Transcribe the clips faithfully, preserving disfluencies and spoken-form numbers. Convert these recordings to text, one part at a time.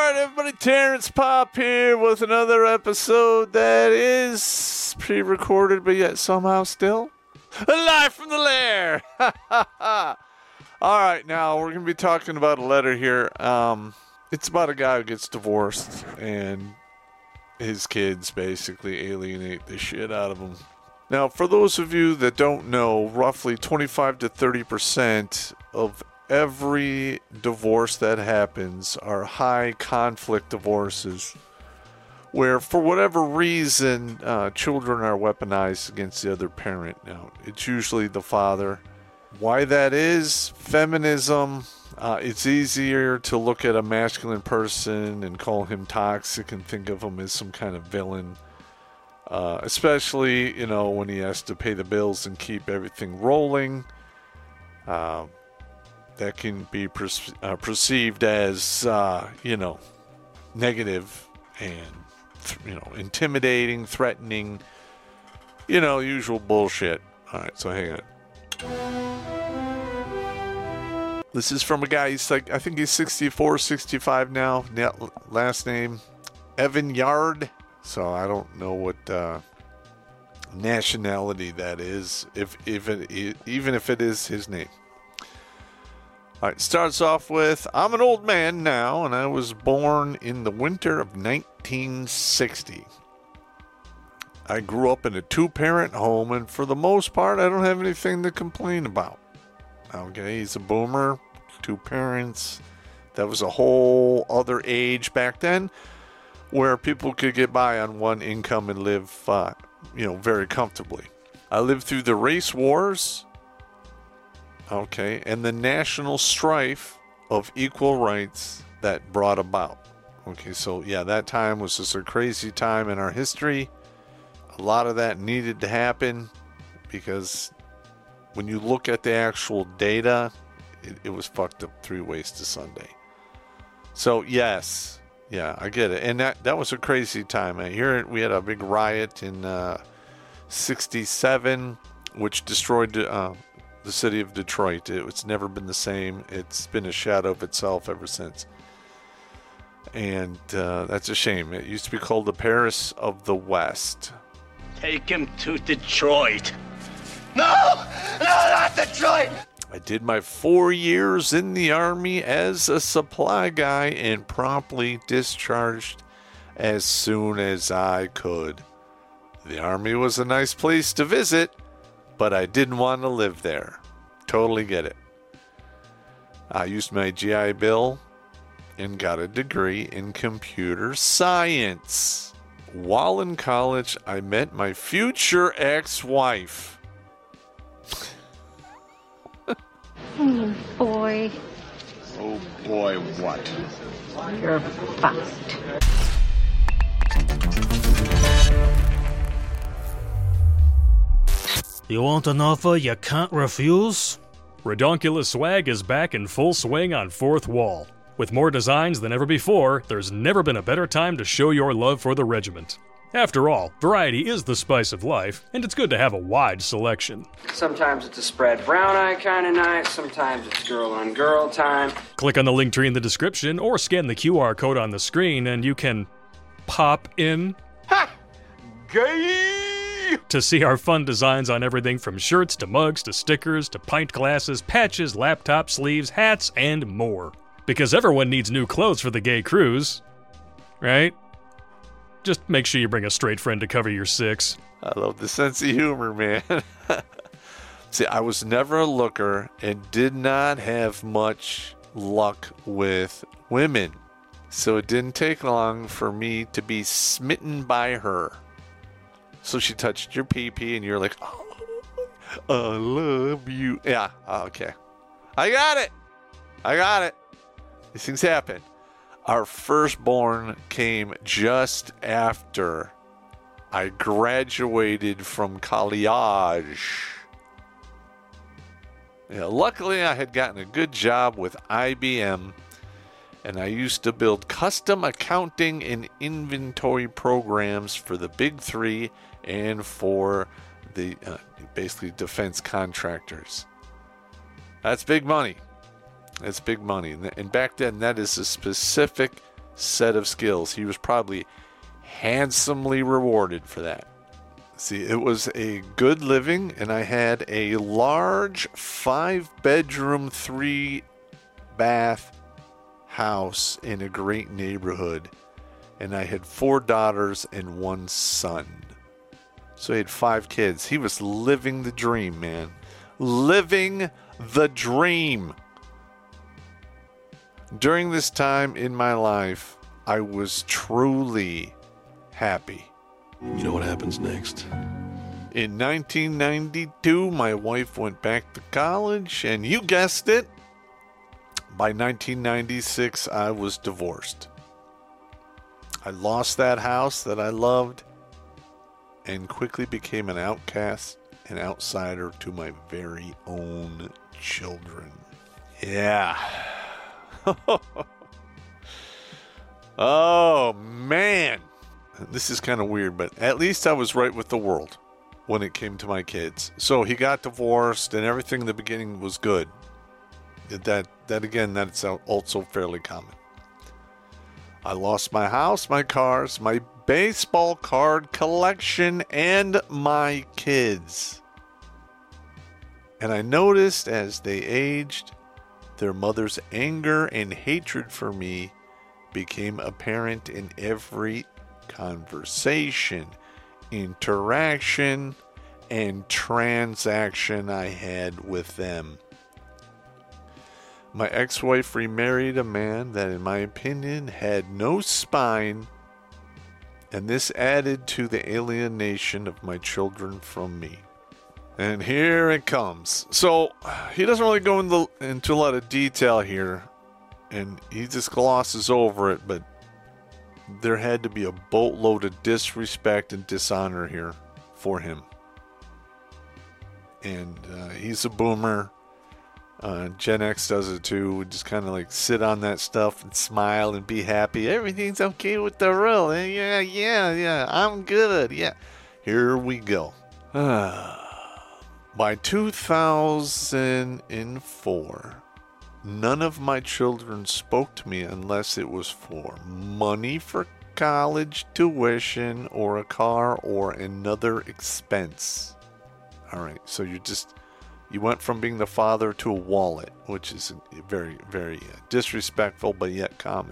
right, everybody, Terrence Pop here with another episode that is pre-recorded, but yet somehow still live from the lair. All right, now we're going to be talking about a letter here. Um, it's about a guy who gets divorced, and his kids basically alienate the shit out of him. Now, for those of you that don't know, roughly twenty-five to thirty percent of every divorce that happens are high conflict divorces where, for whatever reason, uh, children are weaponized against the other parent. Now, it's usually the father. Why that is? Feminism. Uh, it's easier to look at a masculine person and call him toxic and think of him as some kind of villain. Uh, especially, you know, when he has to pay the bills and keep everything rolling. Uh, that can be per- uh, perceived as, uh, you know, negative and, th- you know, intimidating, threatening, you know, usual bullshit. All right, so hang on. This is from a guy, he's like, I think he's sixty-four, sixty-five now, last name, Evan Yard. So I don't know what uh, nationality that is, if, if it, even if it is his name. All right, starts off with, I'm an old man now, and I was born in the winter of nineteen sixty. I grew up in a two-parent home, and for the most part, I don't have anything to complain about. Okay, he's a boomer, two parents. That was a whole other age back then, where people could get by on one income and live, uh, you know, very comfortably. I lived through the race wars. Okay, and the national strife of equal rights that brought about. Okay, so yeah, that time was just a crazy time in our history. A lot of that needed to happen because when you look at the actual data, it, it was fucked up three ways to Sunday. So yes, yeah, I get it. And that, that was a crazy time. Man. Here we had a big riot in uh, sixty-seven, which destroyed... Uh, the city of Detroit. It, it's never been the same. It's been a shadow of itself ever since. And uh, that's a shame. It used to be called the Paris of the West. Take him to Detroit. No! No, not Detroit! I did my four years in the Army as a supply guy and promptly discharged as soon as I could. The Army was a nice place to visit, but I didn't want to live there. Totally get it. I used my G I Bill and got a degree in computer science. While in college, I met my future ex-wife. Oh, boy. Oh, boy, what? You're fucked. You want an offer you can't refuse? Redonkulous Swag is back in full swing on Fourth Wall. With more designs than ever before, there's never been a better time to show your love for the regiment. After all, variety is the spice of life, and it's good to have a wide selection. Sometimes it's a spread brown eye kind of night, sometimes it's girl on girl time. Click on the link tree in the description or scan the Q R code on the screen and you can pop in. Ha! Gay! To see our fun designs on everything from shirts to mugs to stickers to pint glasses, patches, laptop sleeves, hats, and more. Because everyone needs new clothes for the gay cruise, right? Just make sure you bring a straight friend to cover your six. I love the sense of humor, man. See, I was never a looker and did not have much luck with women. So it didn't take long for me to be smitten by her. So she touched your pee-pee and you're like, oh, I love you. Yeah, okay. I got it. I got it. These things happen. Our firstborn came just after I graduated from college. Yeah, luckily, I had gotten a good job with I B M, and I used to build custom accounting and inventory programs for the big three and for the uh, basically defense contractors. That's big money. That's big money. And back then, that is a specific set of skills. He was probably handsomely rewarded for that. See, it was a good living, and I had a large five-bedroom, three-bath house in a great neighborhood, and I had four daughters and one son. So he had five kids. He was living the dream, man. Living the dream. During this time in my life, I was truly happy. You know what happens next? In nineteen ninety-two, my wife went back to college, and you guessed it, by nineteen ninety-six, I was divorced. I lost that house that I loved and quickly became an outcast, an outsider to my very own children. Yeah. Oh, man. This is kind of weird, but at least I was right with the world when it came to my kids. So he got divorced, and everything in the beginning was good. That, that again, that's also fairly common. I lost my house, my cars, my baseball card collection, and my kids. And I noticed as they aged, their mother's anger and hatred for me became apparent in every conversation, interaction, and transaction I had with them. My ex-wife remarried a man that, in my opinion, had no spine, and this added to the alienation of my children from me. And here it comes. So, he doesn't really go into, into a lot of detail here, and he just glosses over it, but there had to be a boatload of disrespect and dishonor here for him. And uh, he's a boomer. Uh, Gen X does it too. We just kind of like sit on that stuff and smile and be happy. Everything's okay with the world. Yeah, yeah, yeah. I'm good. Yeah. Here we go. By two thousand four, none of my children spoke to me unless it was for money for college tuition or a car or another expense. All right, so you just, you went from being the father to a wallet, which is very, very uh, disrespectful, but yet common.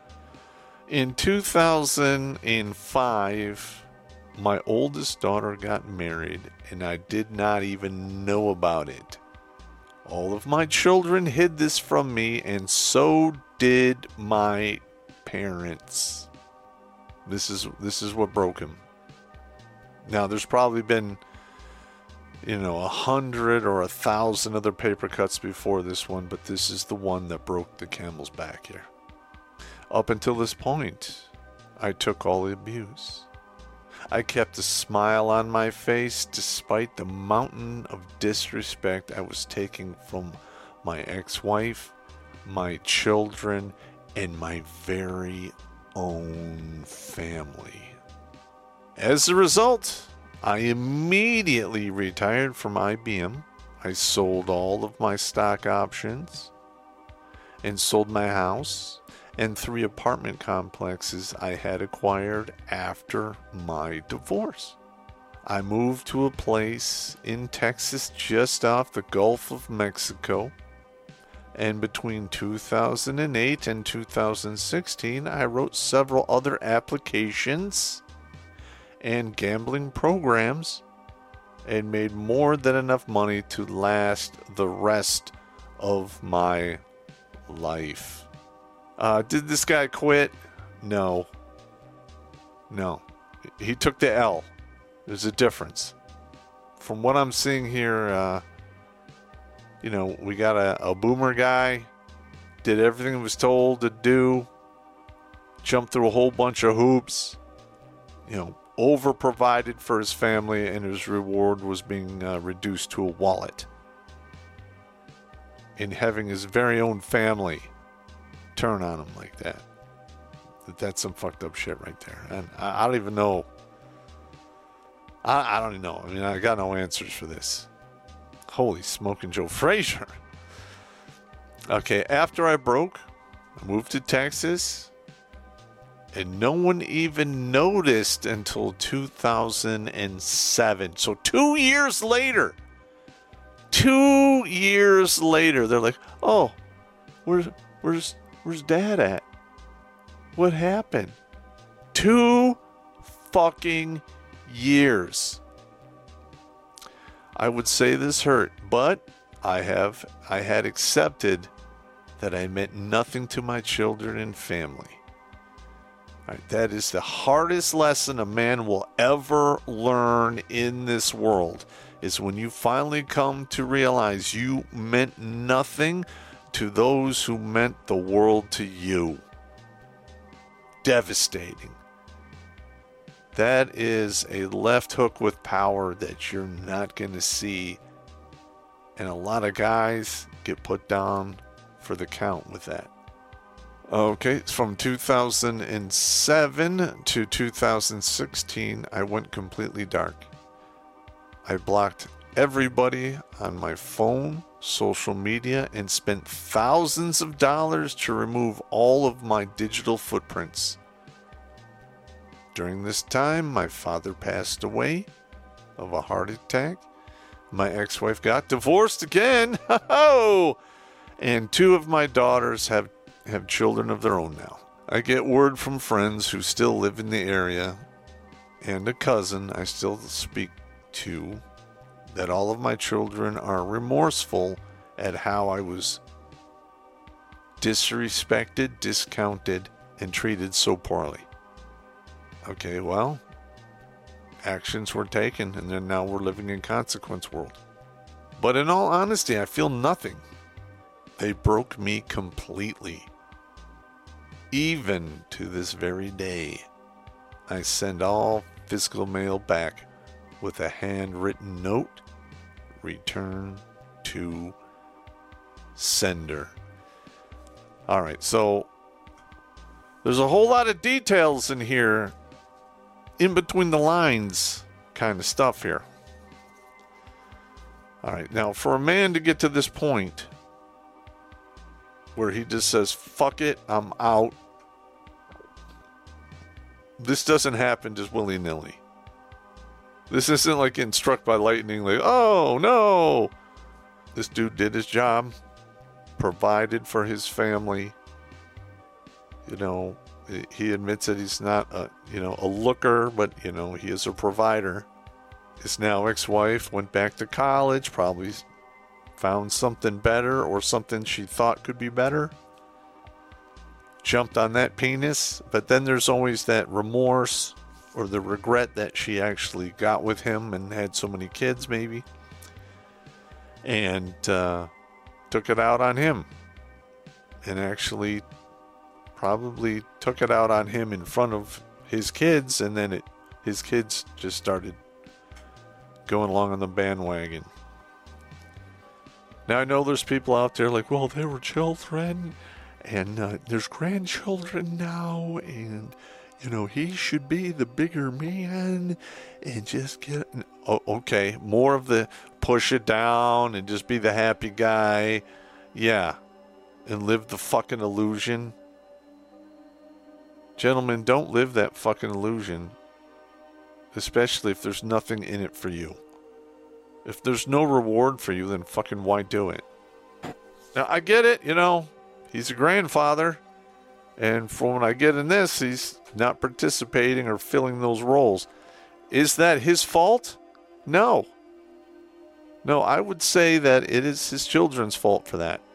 In two thousand five, my oldest daughter got married, and I did not even know about it. All of my children hid this from me, and so did my parents. This is this is what broke him. Now, there's probably been, you know, a hundred or a thousand other paper cuts before this one, but this is the one that broke the camel's back here. Up until this point, I took all the abuse. I kept a smile on my face despite the mountain of disrespect I was taking from my ex-wife, my children, and my very own family. As a result, I immediately retired from I B M. I sold all of my stock options and sold my house and three apartment complexes I had acquired after my divorce. I moved to a place in Texas just off the Gulf of Mexico, and between two thousand eight and two thousand sixteen, I wrote several other applications and gambling programs and made more than enough money to last the rest of my life. Uh, did this guy quit? No. No. He took the L. There's a difference. From what I'm seeing here, uh, you know, we got a, a boomer guy, did everything he was told to do, jumped through a whole bunch of hoops, you know, over provided for his family, and his reward was being uh, reduced to a wallet. And having his very own family turn on him like that. That's some fucked up shit right there. And I, I don't even know. I, I don't even know. I mean, I got no answers for this. Holy smoking Joe Frazier. Okay, after I broke, I moved to Texas, And no one even noticed until two thousand seven. So two years later, two years later, they're like, oh, where's, where's, where's Dad at? What happened? Two fucking years. I would say this hurt, but I have, I had accepted that I meant nothing to my children and family. All right, that is the hardest lesson a man will ever learn in this world, is when you finally come to realize you meant nothing to those who meant the world to you. Devastating. That is a left hook with power that you're not going to see. And a lot of guys get put down for the count with that. Okay, from two thousand seven to two thousand sixteen, I went completely dark. I blocked everybody on my phone, social media, and spent thousands of dollars to remove all of my digital footprints. During this time, my father passed away of a heart attack. My ex-wife got divorced again. Oh! And two of my daughters have, have children of their own now. I get word from friends who still live in the area and a cousin I still speak to that all of my children are remorseful at how I was disrespected, discounted, and treated so poorly. Okay, well, actions were taken, and then now we're living in consequence world. But in all honesty, I feel nothing. They broke me completely. Even to this very day, I send all physical mail back with a handwritten note, return to sender. All right, so there's a whole lot of details in here, in between the lines kind of stuff here. All right, now for a man to get to this point where he just says, fuck it, I'm out. This doesn't happen just willy-nilly. This isn't like getting struck by lightning, like, oh no. This dude did his job, provided for his family. You know, he admits that he's not a, you know, a looker, but, you know, he is a provider. His now ex-wife went back to college, probably found something better or something she thought could be better. Jumped on that penis, but then there's always that remorse or the regret that she actually got with him and had so many kids maybe. And uh, took it out on him. And actually probably took it out on him in front of his kids, and then it, his kids just started going along on the bandwagon. Now I know there's people out there like, well, they were children, and uh, there's grandchildren now, and, you know, he should be the bigger man, and just get, oh, okay, more of the push it down and just be the happy guy, yeah, and live the fucking illusion. Gentlemen, don't live that fucking illusion, especially if there's nothing in it for you. If there's no reward for you, then fucking why do it? Now, I get it, you know, he's a grandfather, and from what I get in this, he's not participating or filling those roles. Is that his fault? No. No, I would say that it is his children's fault for that.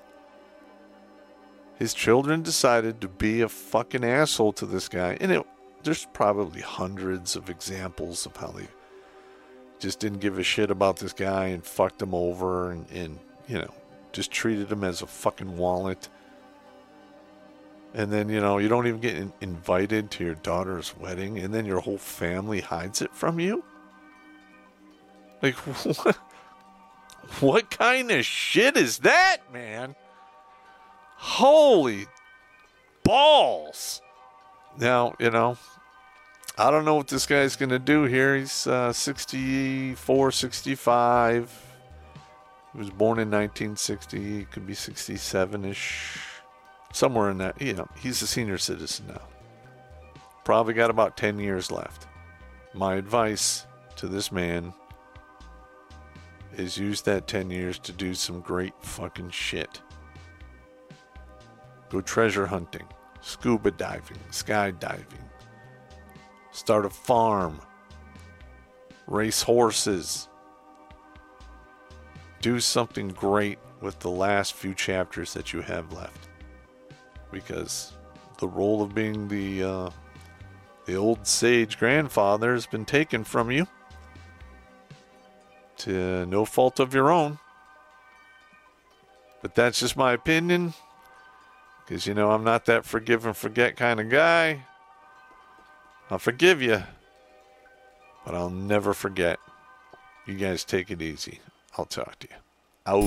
His children decided to be a fucking asshole to this guy. And it, there's probably hundreds of examples of how they just didn't give a shit about this guy and fucked him over and, and you know, just treated him as a fucking wallet. And then, you know, you don't even get in, invited to your daughter's wedding, and then your whole family hides it from you? Like, what, what kind of shit is that, man? Holy balls. Now, you know, I don't know what this guy's going to do here. He's uh, sixty-four, sixty-five. He was born in nineteen sixty. He could be sixty-seven-ish. Somewhere in that. You know, he's a senior citizen now. probably got about ten years left. My advice to this man is use that ten years to do some great fucking shit. Go treasure hunting, scuba diving, skydiving, start a farm, race horses. Do something great with the last few chapters that you have left. Because the role of being the uh, the old sage grandfather has been taken from you to no fault of your own. But that's just my opinion. Because, you know, I'm not that forgive and forget kind of guy. I'll forgive you, but I'll never forget. You guys take it easy. I'll talk to you. Ow.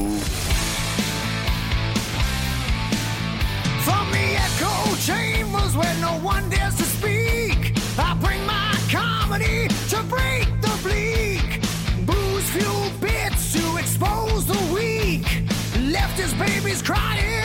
From the echo chambers where no one dares to speak, I bring my comedy to break the bleak. Booze fueled bits to expose the weak. Left his babies crying.